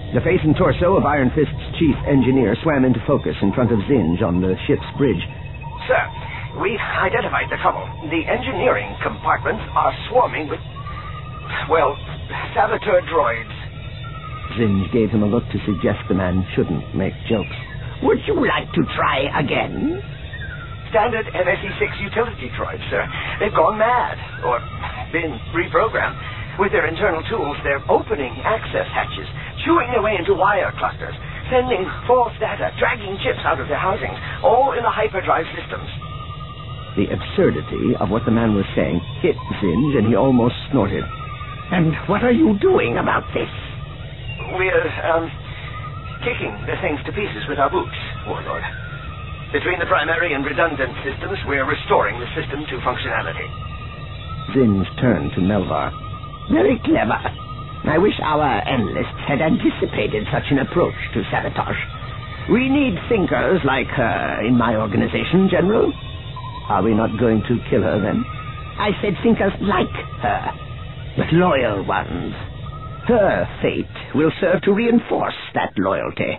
The face and torso of Iron Fist's chief engineer swam into focus in front of Zinj on the ship's bridge. Sir, we've identified the trouble. The engineering compartments are swarming with, saboteur droids. Zinj gave him a look to suggest the man shouldn't make jokes. Would you like to try again? Standard MSE-6 utility droids, sir. They've gone mad, or been reprogrammed. With their internal tools, they're opening access hatches, chewing their way into wire clusters, sending false data, dragging chips out of their housings, all in the hyperdrive systems. The absurdity of what the man was saying hit Zinj, and he almost snorted. And what are you doing about this? We're, kicking the things to pieces with our boots, Warlord. Between the primary and redundant systems, we're restoring the system to functionality. Zinj turned to Melvar. Very clever. I wish our analysts had anticipated such an approach to sabotage. We need thinkers like her in my organization, General. Are we not going to kill her, then? I said thinkers like her, but loyal ones. Her fate will serve to reinforce that loyalty.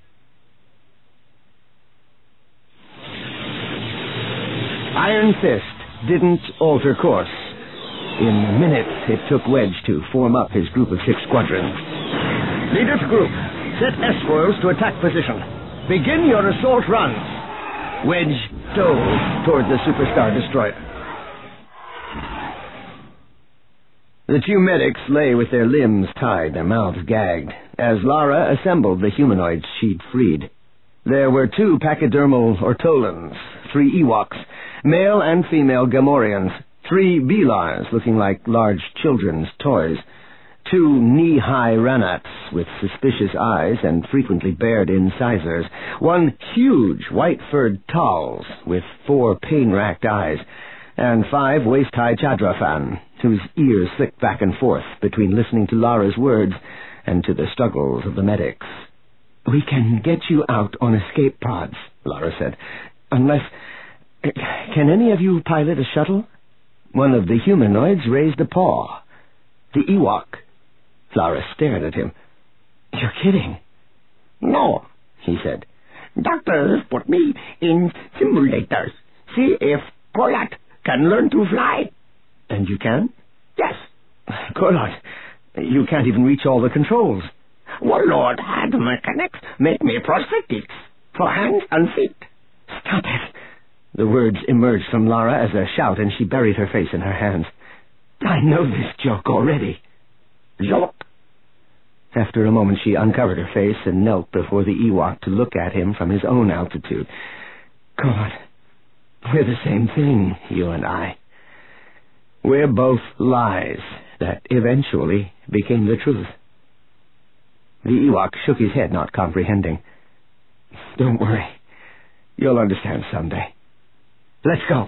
Iron Fist didn't alter course. In minutes, it took Wedge to form up his group of 6 squadrons. Leaders group, set S-foils to attack position. Begin your assault runs. Wedge dove toward the Superstar Destroyer. The 2 medics lay with their limbs tied, their mouths gagged, as Lara assembled the humanoids she'd freed. There were 2 pachydermal Ortolans, 3 Ewoks, male and female Gamorreans, 3 Belars looking like large children's toys, 2 knee-high Ranats with suspicious eyes and frequently bared incisors, 1 huge white-furred Tals with 4 pain-racked eyes, and 5 waist-high Chadrafan, whose ears flicked back and forth between listening to Lara's words and to the struggles of the medics. We can get you out on escape pods, Lara said. Unless... Can any of you pilot a shuttle? One of the humanoids raised a paw. The Ewok. Lara stared at him. You're kidding. No, he said. Doctors put me in simulators. See if Kolat can learn to fly. And you can? Yes. Kolat, you can't even reach all the controls. Warlord had mechanics make me prosthetics for hands and feet. Stop it. The words emerged from Lara as a shout, and she buried her face in her hands. I know this joke already. Joke? After a moment, she uncovered her face and knelt before the Ewok to look at him from his own altitude. God, we're the same thing, you and I. We're both lies that eventually became the truth. The Ewok shook his head, not comprehending. Don't worry. You'll understand someday. Let's go.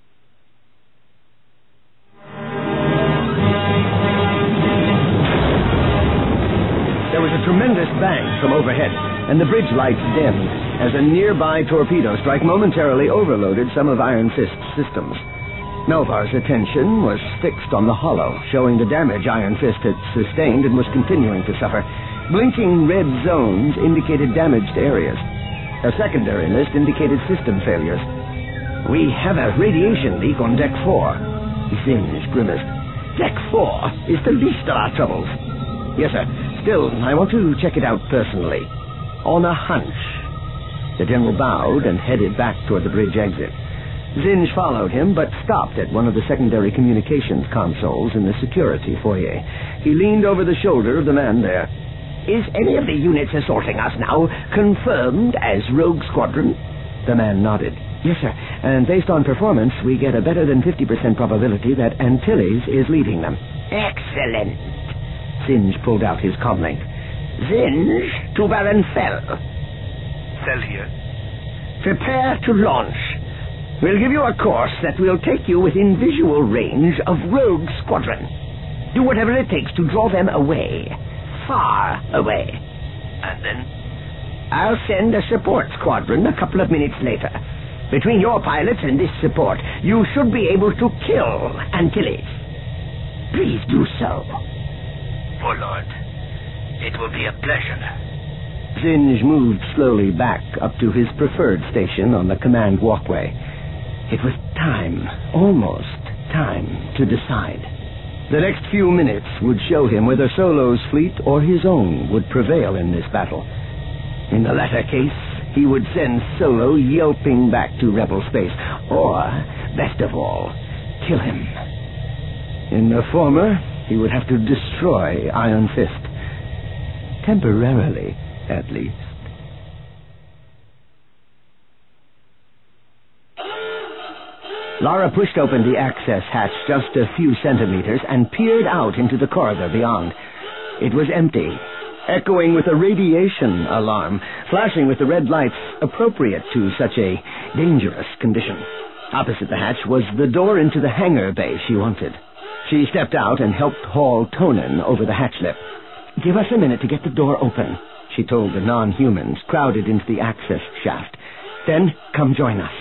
There was a tremendous bang from overhead, and the bridge lights dimmed as a nearby torpedo strike momentarily overloaded some of Iron Fist's systems. Melvar's attention was fixed on the hollow, showing the damage Iron Fist had sustained and was continuing to suffer. Blinking red zones indicated damaged areas. A secondary list indicated system failures. We have a radiation leak on Deck 4. Zinj grimaced. Deck 4 is the least of our troubles. Yes, sir. Still, I want to check it out personally. On a hunch. The general bowed and headed back toward the bridge exit. Zinj followed him, but stopped at one of the secondary communications consoles in the security foyer. He leaned over the shoulder of the man there. Is any of the units assaulting us now confirmed as Rogue Squadron? The man nodded. Yes, sir. And based on performance, we get a better than 50% probability that Antilles is leading them. Excellent. Zinj pulled out his comlink. Zinj to Baron Fell. Fell here. Prepare to launch. We'll give you a course that will take you within visual range of Rogue Squadron. Do whatever it takes to draw them away. Far away. And then? I'll send a support squadron a couple of minutes later. Between your pilots and this support, you should be able to kill Antilles. Please do so. Oh, Lord. It will be a pleasure. Zinj moved slowly back up to his preferred station on the command walkway. It was time, almost time, to decide. The next few minutes would show him whether Solo's fleet or his own would prevail in this battle. In the latter case, he would send Solo yelping back to Rebel space, or, best of all, kill him. In the former, he would have to destroy Iron Fist. Temporarily, at least. Lara pushed open the access hatch just a few centimeters and peered out into the corridor beyond. It was empty, echoing with a radiation alarm, flashing with the red lights appropriate to such a dangerous condition. Opposite the hatch was the door into the hangar bay she wanted. She stepped out and helped haul Tonin over the hatch lip. "Give us a minute to get the door open," she told the non-humans crowded into the access shaft. "Then come join us."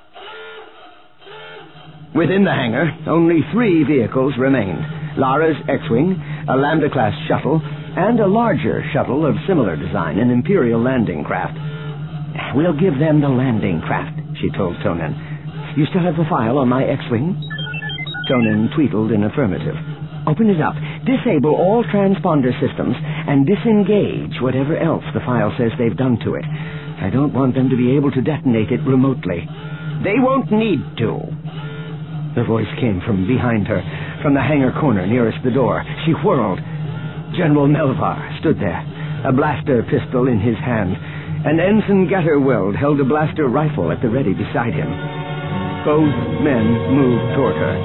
Within the hangar, only 3 vehicles remained. Lara's X-Wing, a Lambda-class shuttle, and a larger shuttle of similar design, an Imperial landing craft. "We'll give them the landing craft," she told Tonin. "You still have the file on my X-Wing?" Tonin tweetled in affirmative. "Open it up, disable all transponder systems, and disengage whatever else the file says they've done to it. I don't want them to be able to detonate it remotely." "They won't need to." The voice came from behind her, from the hangar corner nearest the door. She whirled. General Melvar stood there, a blaster pistol in his hand, and Ensign Gatterweld held a blaster rifle at the ready beside him. Both men moved toward her.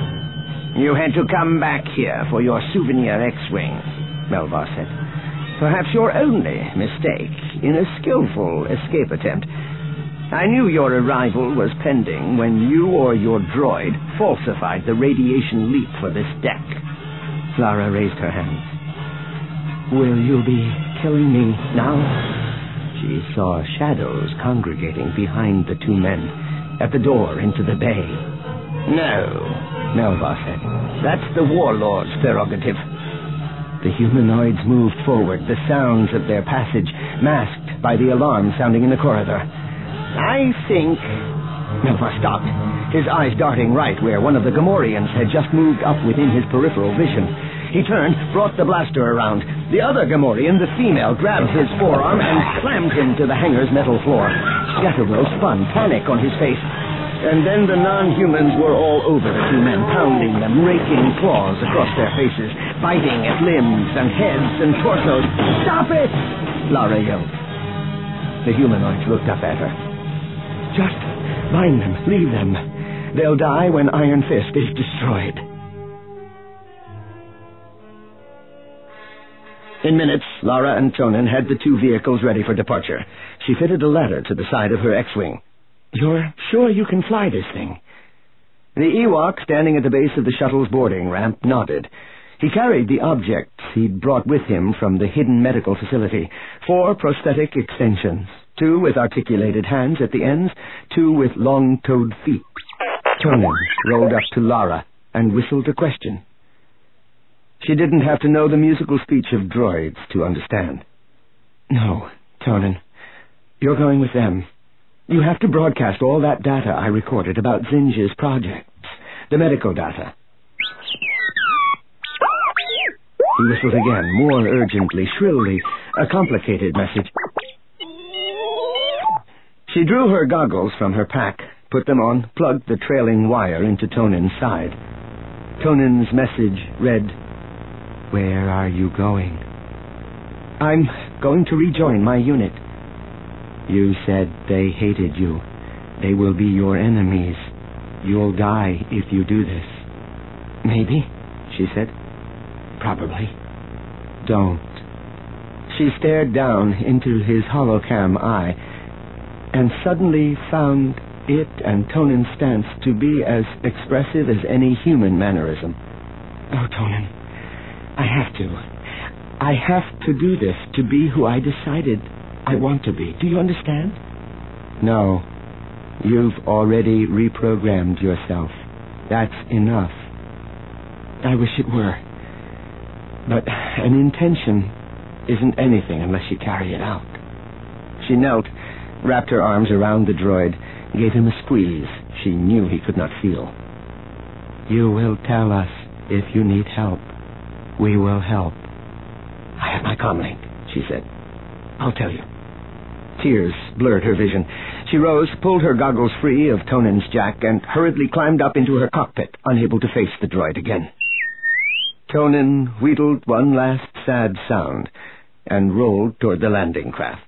"You had to come back here for your souvenir X-Wing," Melvar said. "Perhaps your only mistake in a skillful escape attempt. I knew your arrival was pending when you or your droid falsified the radiation leak for this deck." Lara raised her hands. "Will you be killing me now?" She saw shadows congregating behind the 2 men at the door into the bay. "No," Melvar said. "That's the Warlord's prerogative." The humanoids moved forward, the sounds of their passage masked by the alarm sounding in the corridor. "I think..." Melvar stopped, his eyes darting right where one of the Gamorreans had just moved up within his peripheral vision. He turned, brought the blaster around. The other Gamorrean, the female, grabbed his forearm and slammed him to the hangar's metal floor. Gatterwell spun, panic on his face. And then the non-humans were all over the 2 men, pounding them, raking claws across their faces, biting at limbs and heads and torsos. "Stop it!" Lara yelled. The humanoids looked up at her. "Just mind them, leave them. They'll die when Iron Fist is destroyed." In minutes, Lara and Tonin had the 2 vehicles ready for departure. She fitted a ladder to the side of her X-Wing. "You're sure you can fly this thing?" The Ewok, standing at the base of the shuttle's boarding ramp, nodded. He carried the objects he'd brought with him from the hidden medical facility. 4 prosthetic extensions, 2 with articulated hands at the ends, 2 with long-toed feet. Tonin rolled up to Lara and whistled a question. She didn't have to know the musical speech of droids to understand. "No, Tonin. You're going with them. You have to broadcast all that data I recorded about Zinj's projects, the medical data." He whistled again, more urgently, shrilly, a complicated message. She drew her goggles from her pack, put them on, plugged the trailing wire into Tonin's side. Tonin's message read, "Where are you going?" "I'm going to rejoin my unit." "You said they hated you. They will be your enemies. You'll die if you do this." "Maybe," she said. "Probably." "Don't." She stared down into his holocam eye and suddenly found it and Tonin's stance to be as expressive as any human mannerism. "Oh, Tonin, I have to. I have to do this to be who I decided I want to be. Do you understand?" "No. You've already reprogrammed yourself. That's enough." "I wish it were. But an intention isn't anything unless you carry it out. She knelt, wrapped her arms around the droid, gave him a squeeze she knew he could not feel. You will tell us if you need help. We will help. I have my comlink, she said. I'll tell you. Tears blurred her vision. She rose, pulled her goggles free of Tonan's jack, and hurriedly climbed up into her cockpit, unable to face the droid again. Tonan wheedled one last sad sound and rolled toward the landing craft.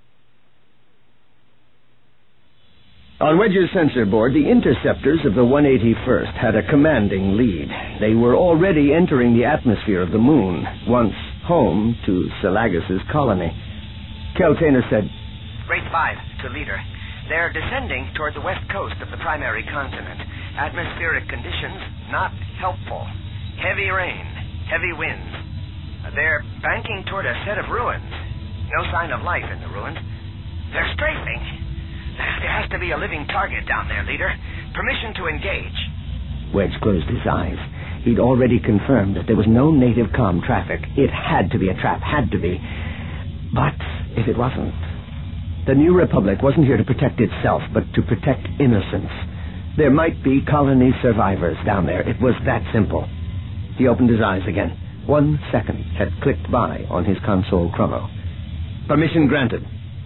On Wedge's sensor board, the interceptors of the 181st had a commanding lead. They were already entering the atmosphere of the moon, once home to Selagus' colony. Keltaner said, Grade 5 to leader. They're descending toward the west coast of the primary continent. Atmospheric conditions not helpful. Heavy rain, heavy winds. They're banking toward a set of ruins. No sign of life in the ruins. They're strafing. There has to be a living target down there, leader. Permission to engage. Wedge closed his eyes. He'd already confirmed that there was no native comm traffic. It had to be a trap, had to be. But if it wasn't... The New Republic wasn't here to protect itself, but to protect innocence. There might be colony survivors down there. It was that simple. He opened his eyes again. 1 second had clicked by on his console chrono. Permission granted.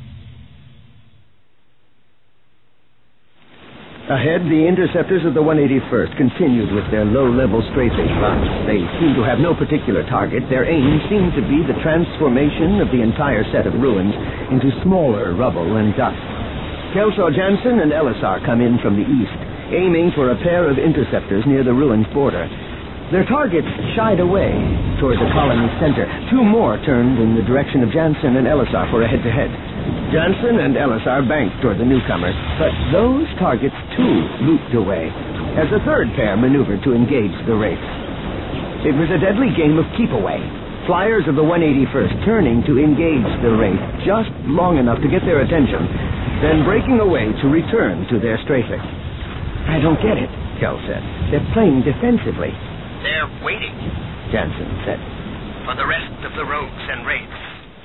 Ahead, the interceptors of the 181st continued with their low-level strafing runs. They seemed to have no particular target. Their aim seemed to be the transformation of the entire set of ruins into smaller rubble and dust. Kelso Jansen and Elisar come in from the east, aiming for a pair of interceptors near the ruins border. Their targets shied away toward the colony's center. 2 more turned in the direction of Jansen and Elisar for a head-to-head. Jansen and Elisar banked toward the newcomers, but those targets, too, looped away, as a third pair maneuvered to engage the Wraiths. It was a deadly game of keep-away, flyers of the 181st turning to engage the Wraith just long enough to get their attention, then breaking away to return to their strafing. I don't get it, Kel said. They're playing defensively. They're waiting, Jansen said, for the rest of the rogues and Wraiths.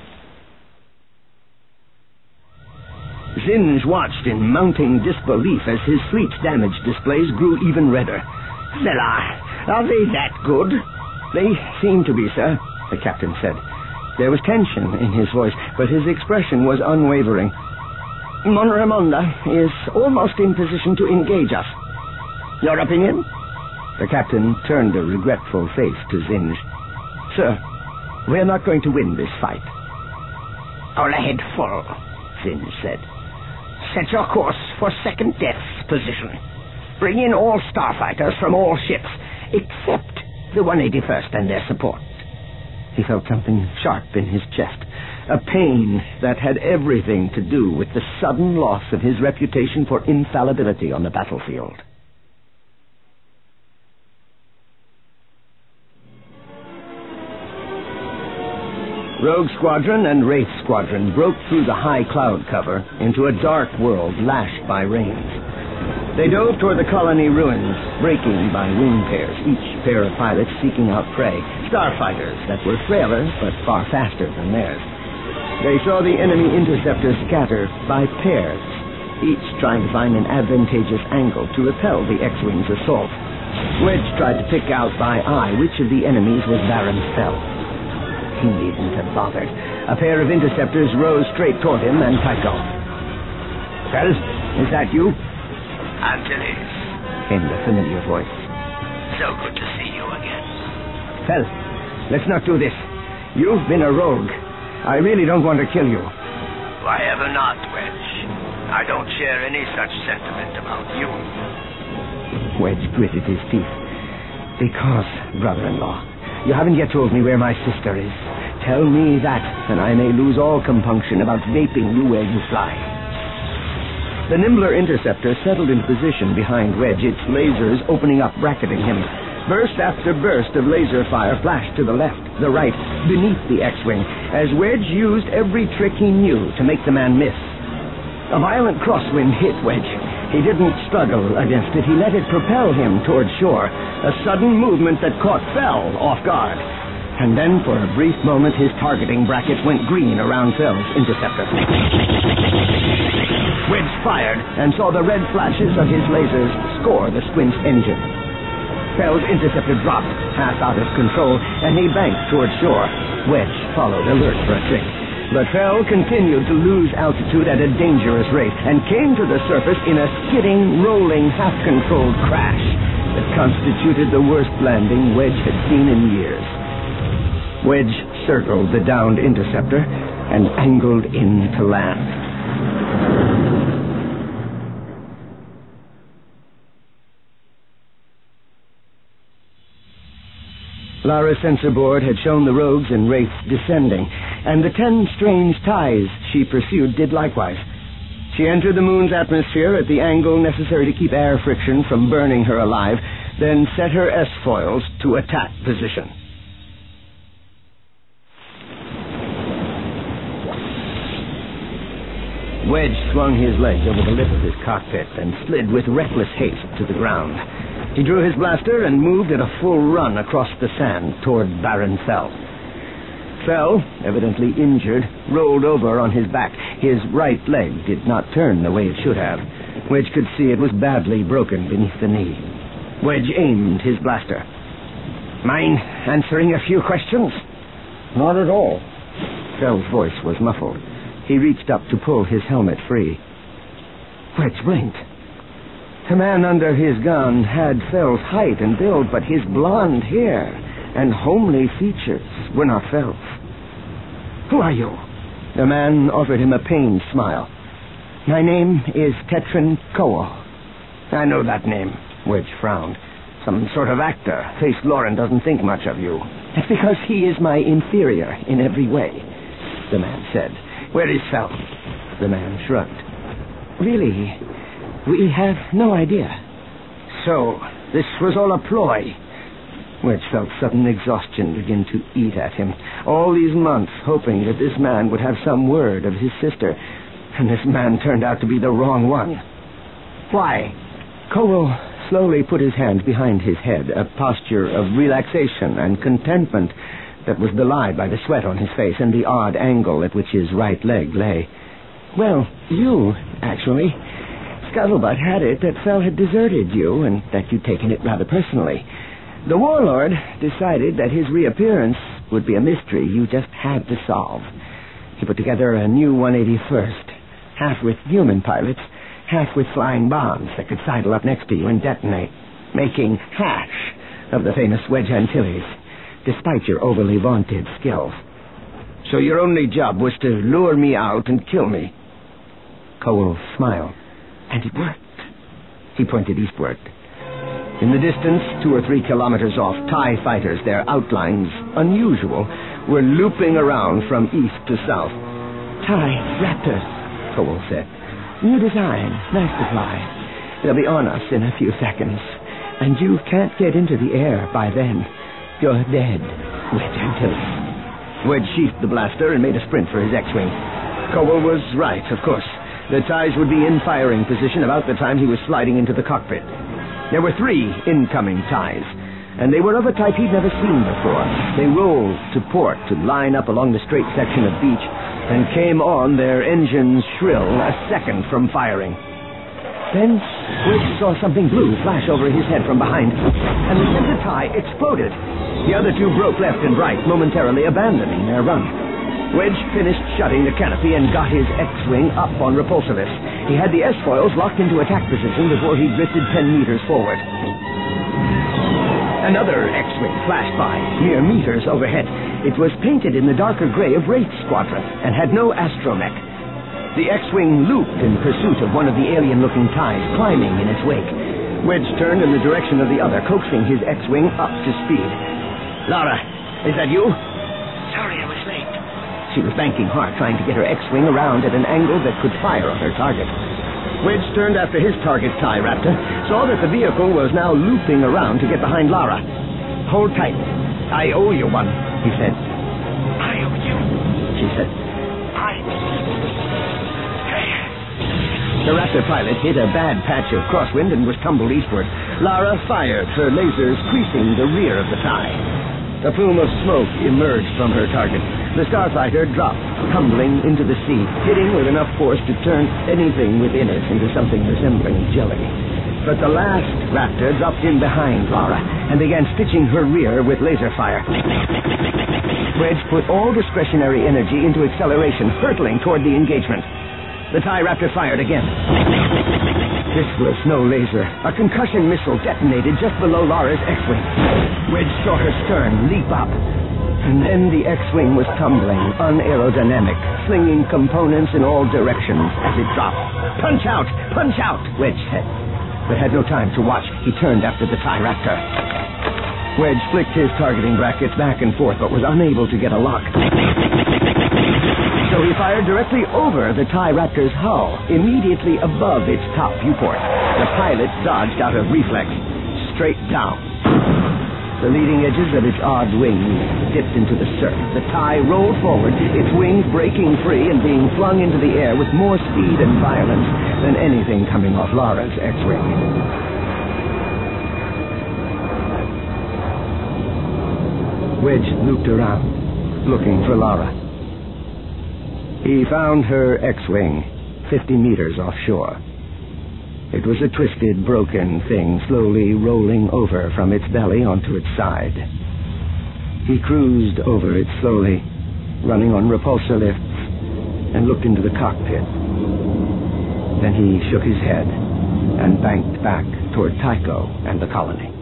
Zinj watched in mounting disbelief as his fleet's damage displays grew even redder. Are they that good? They seem to be, sir, the captain said. There was tension in his voice, but his expression was unwavering. Mon Ramonda is almost in position to engage us. Your opinion? The captain turned a regretful face to Zinj. Sir, we're not going to win this fight. All ahead full, Zinj said. Set your course for second death's position. Bring in all starfighters from all ships, except the 181st and their support. He felt something sharp in his chest, a pain that had everything to do with the sudden loss of his reputation for infallibility on the battlefield. Rogue Squadron and Wraith Squadron broke through the high cloud cover into a dark world lashed by rains. They dove toward the colony ruins, breaking by wing pairs, each pair of pilots seeking out prey, starfighters that were frailer but far faster than theirs. They saw the enemy interceptors scatter by pairs, each trying to find an advantageous angle to repel the X-Wing's assault. Wedge tried to pick out by eye which of the enemies was Baron Fell. He needn't have bothered. A pair of interceptors rose straight toward him and piped off. Fell, is that you? Angeles, came the familiar voice. So good to see you again. Fell, let's not do this. You've been a rogue. I really don't want to kill you. Why ever not, Wedge? I don't share any such sentiment about you. Wedge gritted his teeth. Because, brother-in-law, you haven't yet told me where my sister is. Tell me that, and I may lose all compunction about vaping you where you fly. The nimbler interceptor settled into position behind Wedge, its lasers opening up, bracketing him. Burst after burst of laser fire flashed to the left, the right, beneath the X-Wing, as Wedge used every trick he knew to make the man miss. A violent crosswind hit Wedge. He didn't struggle against it. He let it propel him toward shore, a sudden movement that caught Fell off guard. And then, for a brief moment, his targeting bracket went green around Fell's interceptor. Wedge fired and saw the red flashes of his lasers score the Squint's engine. Fell's interceptor dropped, half out of control, and he banked toward shore. Wedge followed, alert for a trick. But Fell continued to lose altitude at a dangerous rate and came to the surface in a skidding, rolling, half-controlled crash that constituted the worst landing Wedge had seen in years. Wedge circled the downed interceptor and angled in to land. Lara's sensor board had shown the rogues and wraiths descending, and the 10 strange ties she pursued did likewise. She entered the moon's atmosphere at the angle necessary to keep air friction from burning her alive, then set her S-foils to attack position. Wedge swung his legs over the lip of his cockpit and slid with reckless haste to the ground. He drew his blaster and moved at a full run across the sand toward Baron Fell. Fell, evidently injured, rolled over on his back. His right leg did not turn the way it should have. Wedge could see it was badly broken beneath the knee. Wedge aimed his blaster. "Mind answering a few questions?" Not at all. Fell's voice was muffled. He reached up to pull his helmet free. Wedge blinked. The man under his gun had Fell's height and build, but his blonde hair and homely features were not Fell's. "Who are you?" The man offered him a pained smile. "My name is Tetrin Kowal." "I know that name," Wedge frowned. "Some sort of actor. Face Lauren doesn't think much of you." "That's because he is my inferior in every way," the man said. "Where is Fell?" The man shrugged. "Really, we have no idea." "So, this was all a ploy?" Wedge felt sudden exhaustion begin to eat at him. All these months hoping that this man would have some word of his sister, and this man turned out to be the wrong one. "Why?" Kowal slowly put his hand behind his head, a posture of relaxation and contentment that was belied by the sweat on his face and the odd angle at which his right leg lay. "Well, you, actually. Scuttlebutt had it that Fell had deserted you and that you'd taken it rather personally. The warlord decided that his reappearance would be a mystery you just had to solve. He put together a new 181st, half with human pilots, half with flying bombs that could sidle up next to you and detonate, making hash of the famous Wedge Antilles, despite your overly vaunted skills. So your only job was to lure me out and kill me." Kowal smiled. "And it worked." He pointed eastward. In the distance, 2 or 3 kilometers off, TIE fighters, their outlines unusual, were looping around from east to south. "TIE Raptors," Kowal said. "New design, nice to fly. They'll be on us in a few seconds, and you can't get into the air by then. You're dead, Wedge Antilles." Wedge sheathed the blaster and made a sprint for his X-Wing. Kowal was right, of course. The TIEs would be in firing position about the time he was sliding into the cockpit. There were 3 incoming TIEs, and they were of a type he'd never seen before. They rolled to port to line up along the straight section of beach and came on, their engines shrill, a second from firing. Then Wedge saw something blue flash over his head from behind, and the center TIE exploded. The other 2 broke left and right, momentarily abandoning their run. Wedge finished shutting the canopy and got his X-Wing up on repulsivus. He had the S-foils locked into attack position before he drifted 10 meters forward. Another X-Wing flashed by, mere meters overhead. It was painted in the darker gray of Wraith Squadron and had no astromech. The X-Wing looped in pursuit of one of the alien-looking TIEs, climbing in its wake. Wedge turned in the direction of the other, coaxing his X-Wing up to speed. "Lara, is that you?" Sorry I was late. She was banking hard, trying to get her X-Wing around at an angle that could fire on her target. Wedge turned after his target TIE Raptor, saw that the vehicle was now looping around to get behind Lara. "Hold tight. I owe you one," he said. I owe you. She said. The Raptor pilot hit a bad patch of crosswind and was tumbled eastward. Lara fired, her lasers creasing the rear of the TIE. A plume of smoke emerged from her target. The starfighter dropped, tumbling into the sea, hitting with enough force to turn anything within it into something resembling jelly. But the last raptor dropped in behind Lara and began stitching her rear with laser fire. Wedge put all discretionary energy into acceleration, hurtling toward the engagement. The TIE Raptor fired again. This was no laser. A concussion missile detonated just below Lara's X-Wing. Wedge saw her stern leap up. And then the X-Wing was tumbling, unaerodynamic, slinging components in all directions as it dropped. Punch out! Punch out! Wedge said. But had no time to watch. He turned after the TIE Raptor. Wedge flicked his targeting brackets back and forth, but was unable to get a lock. So he fired directly over the TIE Raptor's hull, immediately above its top viewport. The pilot dodged out of reflex, straight down. The leading edges of its odd wings dipped into the surf. The TIE rolled forward, its wings breaking free and being flung into the air with more speed and violence than anything coming off Lara's X-Wing. Wedge looped around, looking for Lara. He found her X-Wing 50 meters offshore. It was a twisted, broken thing slowly rolling over from its belly onto its side. He cruised over it slowly, running on repulsor lifts, and looked into the cockpit. Then he shook his head and banked back toward Tycho and the colony.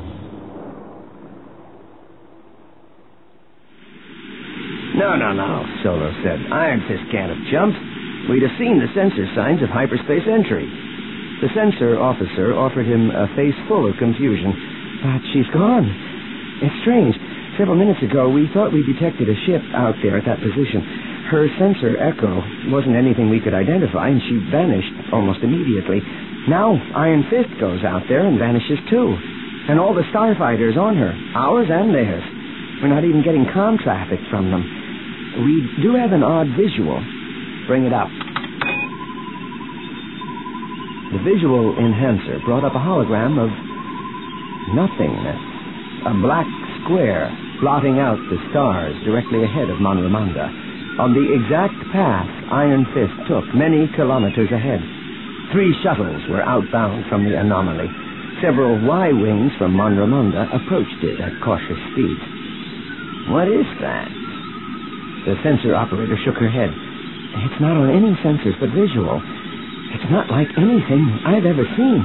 No, Solo said. Iron Fist can't have jumped. We'd have seen the sensor signs of hyperspace entry. The sensor officer offered him a face full of confusion. But she's gone. It's strange. Several minutes ago, we thought we detected a ship out there at that position. Her sensor echo wasn't anything we could identify, and she vanished almost immediately. Now, Iron Fist goes out there and vanishes too. And all the starfighters on her, ours and theirs. We're not even getting comm traffic from them. We do have an odd visual. Bring it up. The visual enhancer brought up a hologram of nothingness. A black square blotting out the stars directly ahead of Monremanda, on the exact path Iron Fist took many kilometers ahead. 3 shuttles were outbound from the anomaly. Several Y-wings from Monremanda approached it at cautious speed. What is that? The sensor operator shook her head. It's not on any sensors but visual. It's not like anything I've ever seen.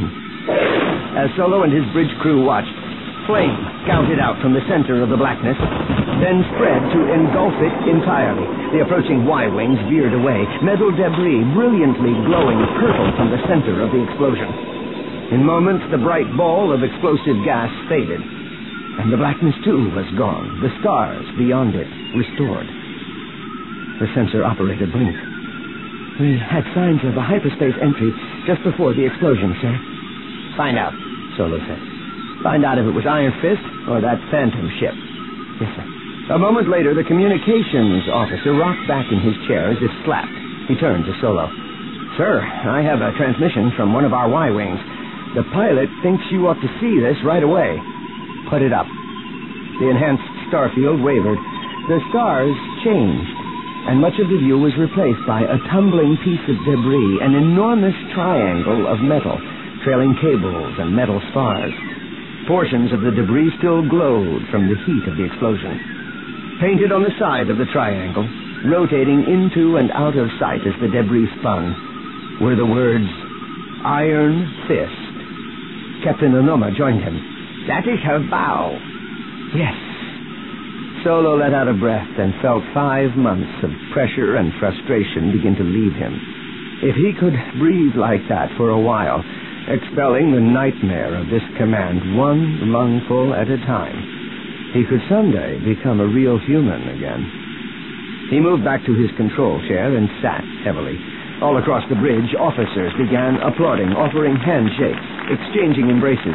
As Solo and his bridge crew watched, flame scouted out from the center of the blackness, then spread to engulf it entirely. The approaching Y-wings veered away, metal debris brilliantly glowing purple from the center of the explosion. In moments, the bright ball of explosive gas faded, and the blackness too was gone, the stars beyond it restored. The sensor operator blinked. We had signs of a hyperspace entry just before the explosion, sir. Find out, Solo said. Find out if it was Iron Fist or that Phantom ship. Yes, sir. A moment later, the communications officer rocked back in his chair as if slapped. He turned to Solo. Sir, I have a transmission from one of our Y-wings. The pilot thinks you ought to see this right away. Put it up. The enhanced starfield wavered. The stars changed, and much of the view was replaced by a tumbling piece of debris, an enormous triangle of metal, trailing cables and metal spars. Portions of the debris still glowed from the heat of the explosion. Painted on the side of the triangle, rotating into and out of sight as the debris spun, were the words, Iron Fist. Captain Onoma joined him. That is her bow. Yes. Solo let out a breath and felt 5 months of pressure and frustration begin to leave him. If he could breathe like that for a while, expelling the nightmare of this command one lungful at a time, he could someday become a real human again. He moved back to his control chair and sat heavily. All across the bridge, officers began applauding, offering handshakes, exchanging embraces.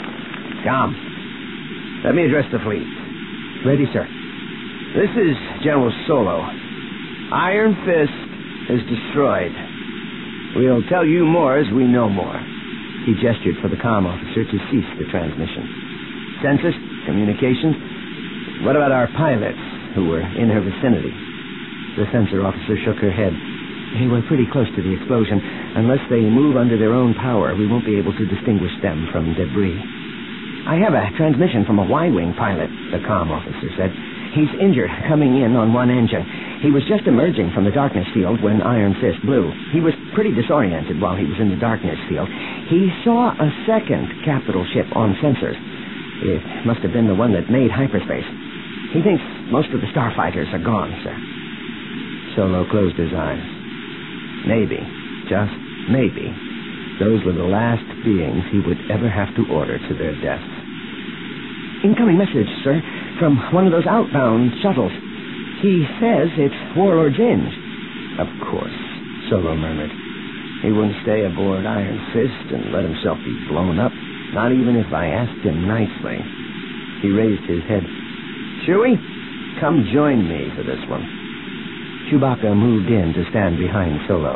Come, let me address the fleet. Ready, sir. This is General Solo. Iron Fist is destroyed. We'll tell you more as we know more. He gestured for the comm officer to cease the transmission. Census, communications, What about our pilots who were in her vicinity? The sensor officer shook her head. They were pretty close to the explosion. Unless they move under their own power, we won't be able to distinguish them from debris. I have a transmission from a Y-wing pilot, the comm officer said. He's injured, coming in on one engine. He was just emerging from the darkness field when Iron Fist blew. He was pretty disoriented while he was in the darkness field. He saw a second capital ship on sensors. It must have been the one that made hyperspace. He thinks most of the starfighters are gone, sir. Solo closed his eyes. Maybe, just maybe, those were the last beings he would ever have to order to their deaths. Incoming message, sir, from one of those outbound shuttles. He says it's Warlord Zinj. Of course, Solo murmured. He wouldn't stay aboard Iron Fist and let himself be blown up, not even if I asked him nicely. He raised his head. Chewie, come join me for this one. Chewbacca moved in to stand behind Solo.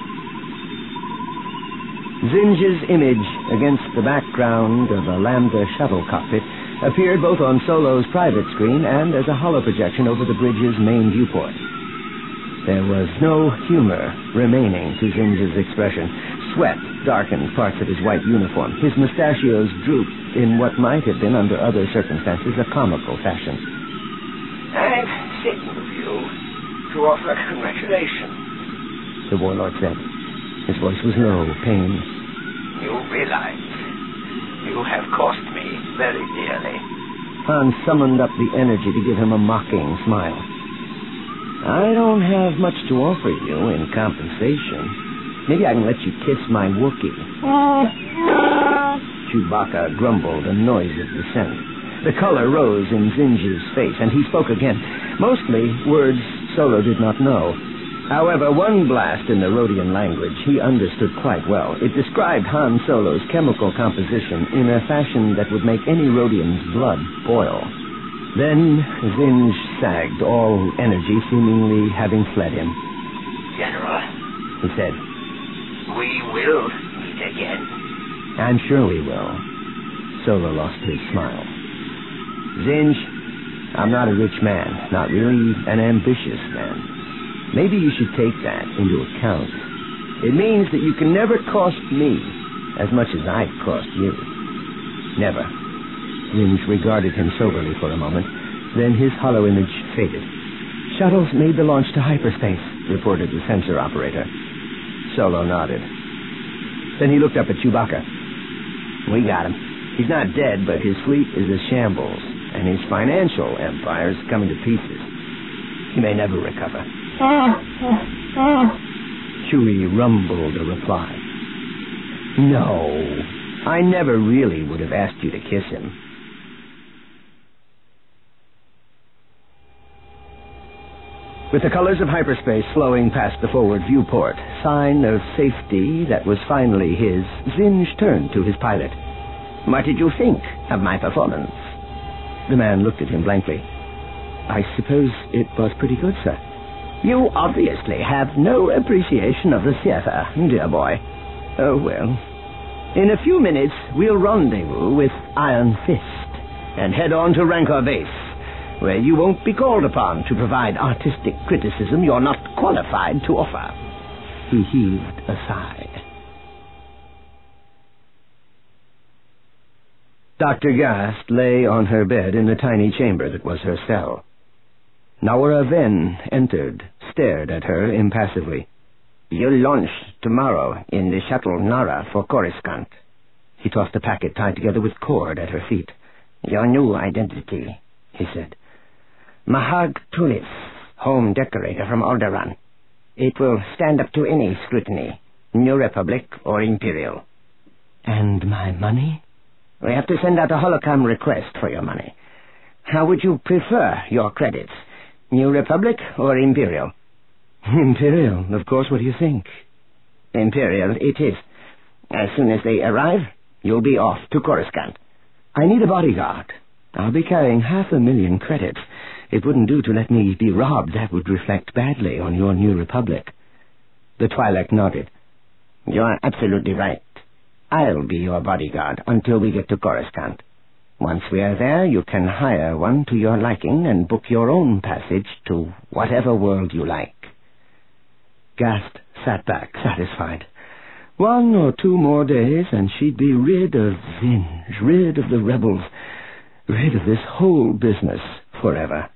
Zinj's image against the background of a Lambda shuttle cockpit appeared both on Solo's private screen and as a hollow projection over the bridge's main viewport. There was no humor remaining to Zinj's expression. Sweat darkened parts of his white uniform. His mustachios drooped in what might have been, under other circumstances, a comical fashion. I'm thinking of you to offer congratulations, the warlord said. His voice was low, pained. You realize you have cost me very dearly. Han summoned up the energy to give him a mocking smile. I don't have much to offer you in compensation. Maybe I can let you kiss my Wookiee. Chewbacca grumbled, a noise of dissent. The color rose in Zinj's face, and he spoke again. Mostly words Solo did not know. However, one blast in the Rodian language he understood quite well. It described Han Solo's chemical composition in a fashion that would make any Rodian's blood boil. Then Zinj sagged, all energy seemingly having fled him. General, he said, we will meet again. I'm sure we will. Solo lost his smile. Zinj, I'm not a rich man, not really an ambitious man. Maybe you should take that into account. It means that you can never cost me as much as I've cost you. Never. Zinj regarded him soberly for a moment. Then his hollow image faded. Shuttles made the launch to hyperspace, reported the sensor operator. Solo nodded. Then he looked up at Chewbacca. We got him. He's not dead, but his fleet is a shambles, and his financial empire's coming to pieces. He may never recover. Chewie rumbled a reply. No, I never really would have asked you to kiss him. With the colors of hyperspace flowing past the forward viewport, sign of safety that was finally his, Zinj turned to his pilot. What did you think of my performance? The man looked at him blankly. I suppose it was pretty good, sir. You obviously have no appreciation of the theater, dear boy. Oh, well. In a few minutes, we'll rendezvous with Iron Fist and head on to Rancor Base, where you won't be called upon to provide artistic criticism you're not qualified to offer. He heaved a sigh. Dr. Gast lay on her bed in the tiny chamber that was her cell. Nawara Ven entered, stared at her impassively. You'll launch tomorrow in the shuttle Nara for Coruscant. He tossed a packet tied together with cord at her feet. Your new identity, he said. Mahag Tulis, home decorator from Alderaan. It will stand up to any scrutiny, New Republic or Imperial. And my money? We have to send out a holocom request for your money. How would you prefer your credits? New Republic or Imperial? Imperial, of course. What do you think? Imperial it is. As soon as they arrive, you'll be off to Coruscant. I need a bodyguard. I'll be carrying 500,000 credits. It wouldn't do to let me be robbed. That would reflect badly on your New Republic. The Twi'lek nodded. You're absolutely right. I'll be your bodyguard until we get to Coruscant. Once we are there, you can hire one to your liking and book your own passage to whatever world you like. Gast sat back, satisfied. 1 or 2 more days, and she'd be rid of Zinj, rid of the rebels, rid of this whole business forever.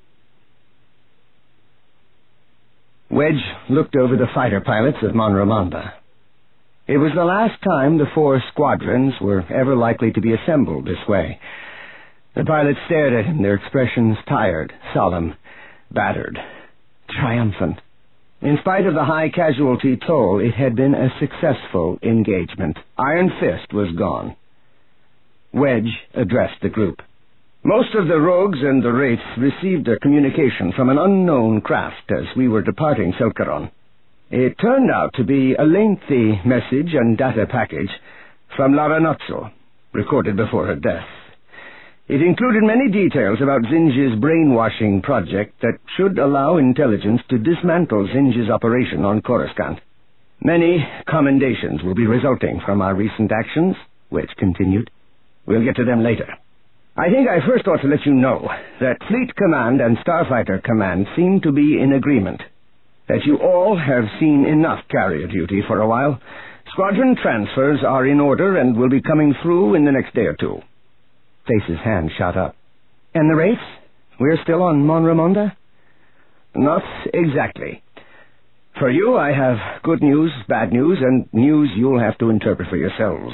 Wedge looked over the fighter pilots of Monramonda. It was the last time the 4 squadrons were ever likely to be assembled this way. The pilots stared at him, their expressions tired, solemn, battered, triumphant. In spite of the high casualty toll, it had been a successful engagement. Iron Fist was gone. Wedge addressed the group. Most of the rogues and the wraiths received a communication from an unknown craft as we were departing Selkaron. It turned out to be a lengthy message and data package from Lara Nutzel, recorded before her death. It included many details about Zinj's brainwashing project that should allow intelligence to dismantle Zinj's operation on Coruscant. Many commendations will be resulting from our recent actions, Wedge continued. We'll get to them later. I think I first ought to let you know that Fleet Command and Starfighter Command seem to be in agreement, that you all have seen enough carrier duty for a while. Squadron transfers are in order and will be coming through in the next day or 2. Face's hand shot up. And the wraiths? We're still on Monramonda? Not exactly. For you, I have good news, bad news, and news you'll have to interpret for yourselves.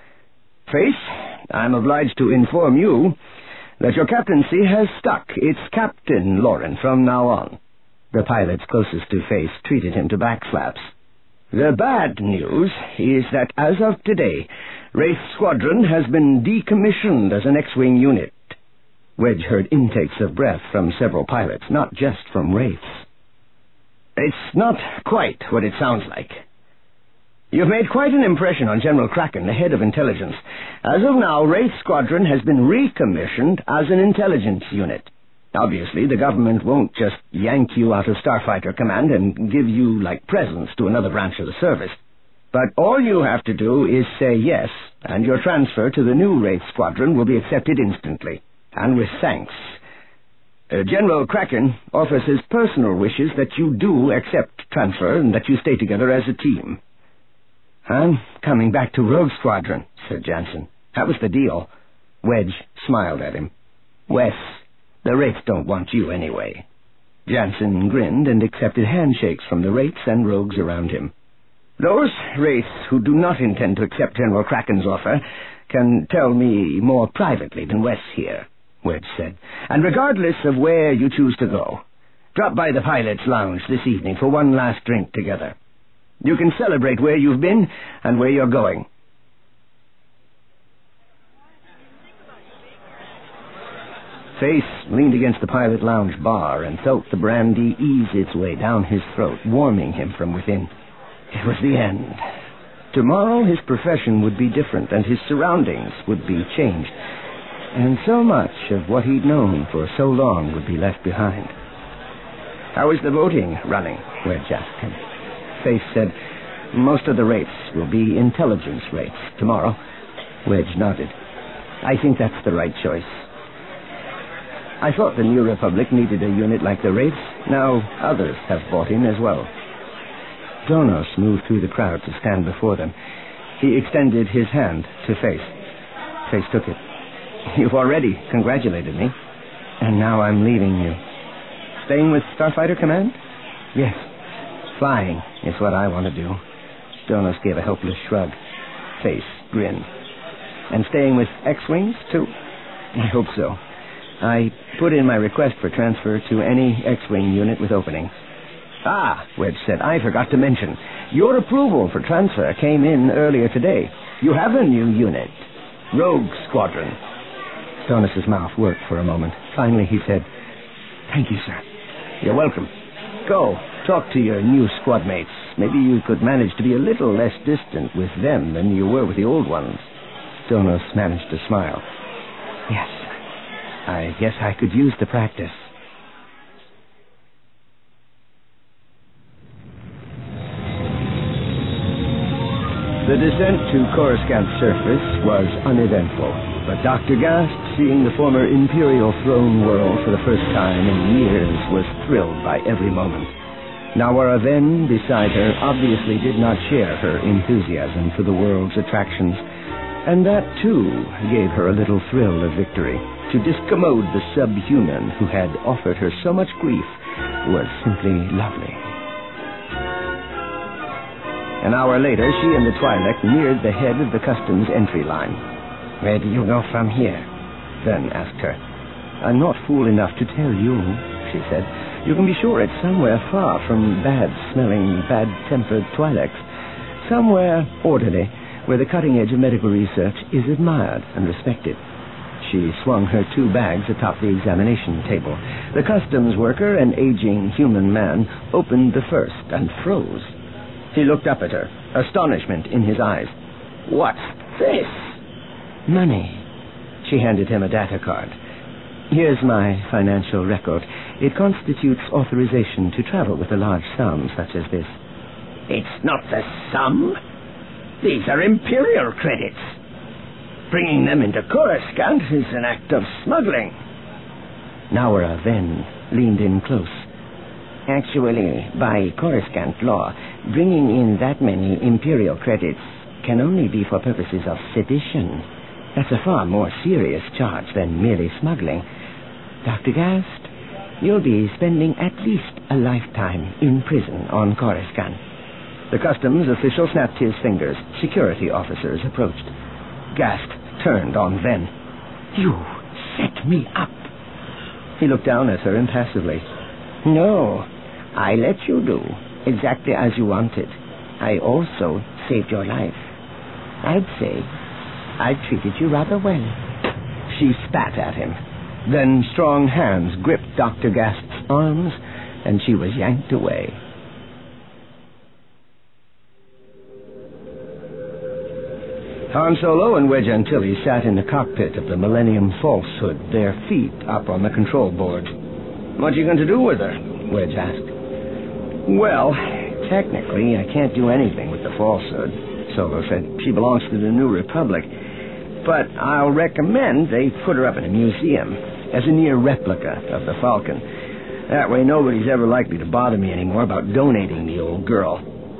Face, I'm obliged to inform you that your captaincy has stuck. It's Captain Loren from now on. The pilots closest to Face treated him to backslaps. The bad news is that as of today, Wraith Squadron has been decommissioned as an X-Wing unit. Wedge heard intakes of breath from several pilots, not just from Wraiths. It's not quite what it sounds like. You've made quite an impression on General Kraken, the head of intelligence. As of now, Wraith Squadron has been recommissioned as an intelligence unit. Obviously, the government won't just yank you out of Starfighter Command and give you like presents to another branch of the service. But all you have to do is say yes, and your transfer to the new Wraith Squadron will be accepted instantly, and with thanks. General Kraken offers his personal wishes that you do accept transfer and that you stay together as a team. I'm coming back to Rogue Squadron, said Jansen. That was the deal. Wedge smiled at him. Wes, the Wraiths don't want you anyway. Jansen grinned and accepted handshakes from the Wraiths and rogues around him. Those Wraiths who do not intend to accept General Kraken's offer can tell me more privately than Wes here, Wedge said. And regardless of where you choose to go, drop by the pilot's lounge this evening for one last drink together. You can celebrate where you've been and where you're going. Face leaned against the pilot lounge bar and felt the brandy ease its way down his throat, warming him from within. It was the end. Tomorrow his profession would be different and his surroundings would be changed. And so much of what he'd known for so long would be left behind. How is the voting running? Wedge asked him. Face said, most of the Wraiths will be intelligence Wraiths tomorrow. Wedge nodded. I think that's the right choice. I thought the New Republic needed a unit like the Wraiths. Now others have bought in as well. Donos moved through the crowd to stand before them. He extended his hand to Face. Face took it. You've already congratulated me, and now I'm leaving you. Staying with Starfighter Command? Yes. Flying is what I want to do. Donos gave a helpless shrug. Face grinned. And staying with X-Wings, too? I hope so. I put in my request for transfer to any X-Wing unit with openings. Ah, Wedge said, I forgot to mention. Your approval for transfer came in earlier today. You have a new unit. Rogue Squadron. Donos's mouth worked for a moment. Finally he said, Thank you, sir. You're welcome. Go, talk to your new squad mates. Maybe you could manage to be a little less distant with them than you were with the old ones. Donos managed to smile. Yes, I guess I could use the practice. The descent to Coruscant's surface was uneventful, but Dr. Gast's seeing the former Imperial throne world for the first time in years, was thrilled by every moment. Nawara Ven, beside her, obviously did not share her enthusiasm for the world's attractions, and that, too, gave her a little thrill of victory. To discommode the subhuman who had offered her so much grief was simply lovely. An hour later, she and the Twi'lek neared the head of the customs entry line. Where do you go from here? Ven asked her. I'm not fool enough to tell you, she said. You can be sure it's somewhere far from bad-smelling, bad-tempered Twi'leks. Somewhere orderly, where the cutting edge of medical research is admired and respected. She swung her 2 bags atop the examination table. The customs worker, an aging human man, opened the first and froze. He looked up at her, astonishment in his eyes. What's this? Money. She handed him a data card. Here's my financial record. It constitutes authorization to travel with a large sum such as this. It's not the sum. These are Imperial credits. Bringing them into Coruscant is an act of smuggling. Nawara Ven leaned in close. Actually, by Coruscant law, bringing in that many Imperial credits can only be for purposes of sedition. That's a far more serious charge than merely smuggling. Dr. Gast, you'll be spending at least a lifetime in prison on Coruscant. The customs official snapped his fingers. Security officers approached. Gast turned on Ven. You set me up. He looked down at her impassively. No, I let you do exactly as you wanted. I also saved your life. I'd say I treated you rather well. She spat at him. Then strong hands gripped Dr. Gast's arms, and she was yanked away. Han Solo and Wedge Antilles sat in the cockpit of the Millennium Falsehood, their feet up on the control board. What are you going to do with her? Wedge asked. Well, technically, I can't do anything with the Falsehood, Solo said. She belongs to the New Republic. But I'll recommend they put her up in a museum as a near replica of the Falcon. That way nobody's ever likely to bother me anymore about donating the old girl.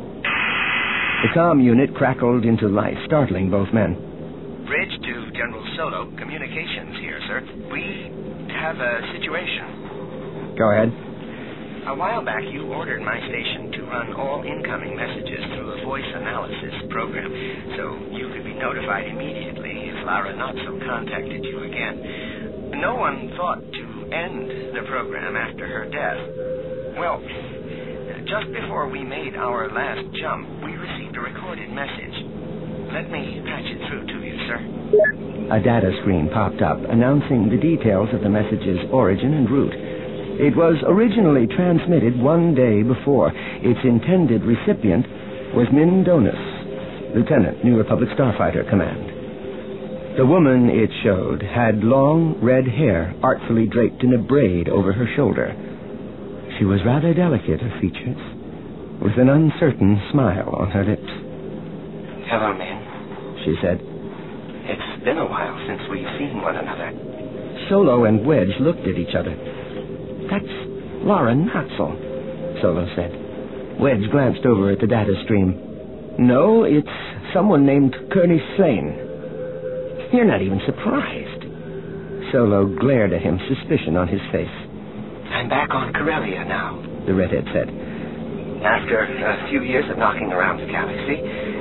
The comm unit crackled into life, startling both men. Bridge to General Solo. Communications here, sir. We have a situation. Go ahead. A while back, you ordered my station to run all incoming messages through a voice analysis program, so you could be notified immediately if Lara Notso contacted you again. No one thought to end the program after her death. Well, just before we made our last jump, we received a recorded message. Let me patch it through to you, sir. A data screen popped up, announcing the details of the message's origin and route. It was originally transmitted 1 day before. Its intended recipient was Min Donis, Lieutenant, New Republic Starfighter Command. The woman, it showed, had long red hair artfully draped in a braid over her shoulder. She was rather delicate of features, with an uncertain smile on her lips. Hello, Min, she said. It's been a while since we've seen one another. Solo and Wedge looked at each other. That's Lara Notso, Solo said. Wedge glanced over at the data stream. No, it's someone named Kearney Slane. You're not even surprised. Solo glared at him, suspicion on his face. I'm back on Corellia now, the redhead said. After a few years of knocking around the galaxy.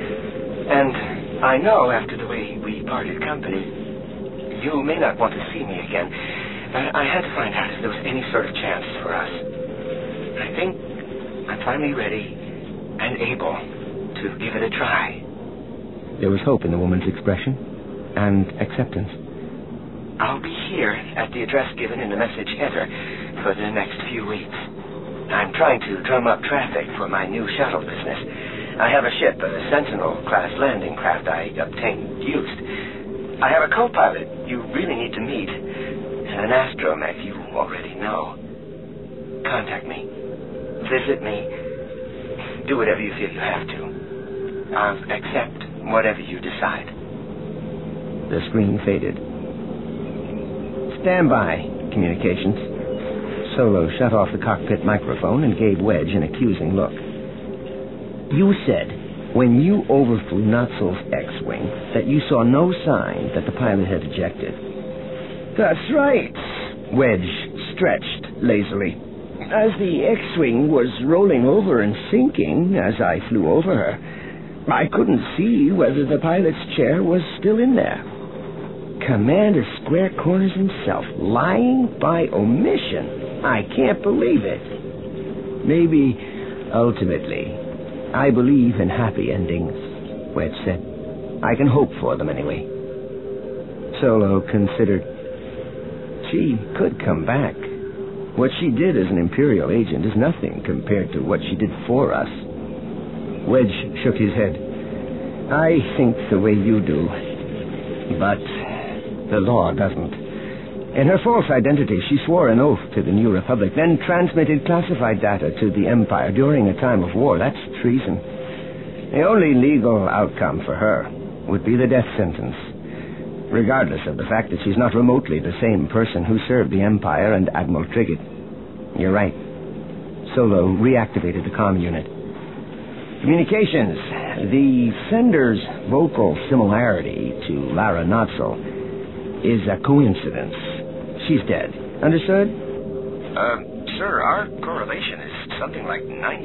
And I know after the way we parted company, you may not want to see me again. I had to find out if there was any sort of chance for us. I think I'm finally ready and able to give it a try. There was hope in the woman's expression, and acceptance. I'll be here at the address given in the message header for the next few weeks. I'm trying to drum up traffic for my new shuttle business. I have a ship, a Sentinel-class landing craft I obtained used. I have a co-pilot you really need to meet, and an astromech you already know. Contact me. Visit me. Do whatever you feel you have to. I'll accept whatever you decide. The screen faded. Stand by, communications. Solo shut off the cockpit microphone and gave Wedge an accusing look. You said, when you overflew Notzel's X-Wing, that you saw no sign that the pilot had ejected. That's right. Wedge stretched lazily. As the X-Wing was rolling over and sinking as I flew over her, I couldn't see whether the pilot's chair was still in there. Commander Square Corners himself, lying by omission. I can't believe it. Maybe, ultimately, I believe in happy endings, Wedge said. I can hope for them anyway. Solo considered. She could come back. What she did as an Imperial agent is nothing compared to what she did for us. Wedge shook his head. I think the way you do, but the law doesn't. In her false identity, she swore an oath to the New Republic, then transmitted classified data to the Empire during a time of war. That's treason. The only legal outcome for her would be the death sentence, regardless of the fact that she's not remotely the same person who served the Empire and Admiral Trigget. You're right. Solo reactivated the comm unit. Communications. The sender's vocal similarity to Lara Notzel is a coincidence. She's dead. Understood? Sir, our correlation is something like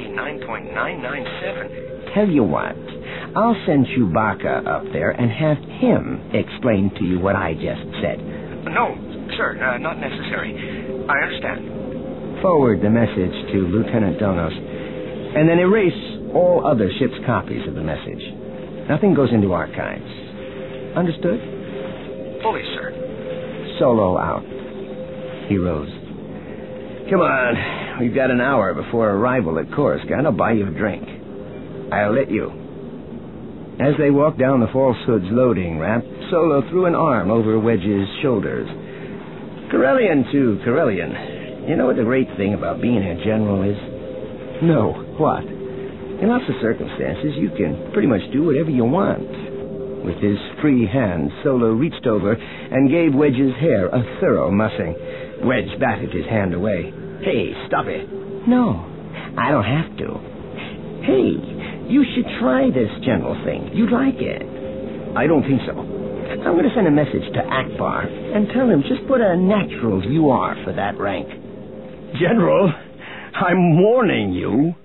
99.997. Tell you what, I'll send Chewbacca up there and have him explain to you what I just said. No, sir, not necessary. I understand. Forward the message to Lieutenant Donos, and then erase all other ship's copies of the message. Nothing goes into archives. Understood? Fully, sir. Solo out. He rose. Come on. We've got an hour before arrival at Coruscant. I'll buy you a drink. I'll let you. As they walked down the Falsehood's loading ramp, Solo threw an arm over Wedge's shoulders. Corellian to Corellian. You know what the great thing about being a general is? No. What? In lots of circumstances, you can pretty much do whatever you want. With his free hand, Solo reached over and gave Wedge's hair a thorough mussing. Wedge batted his hand away. Hey, stop it. No, I don't have to. Hey, you should try this general thing. You'd like it. I don't think so. I'm going to send a message to Akbar and tell him just what a natural you are for that rank. General, I'm warning you.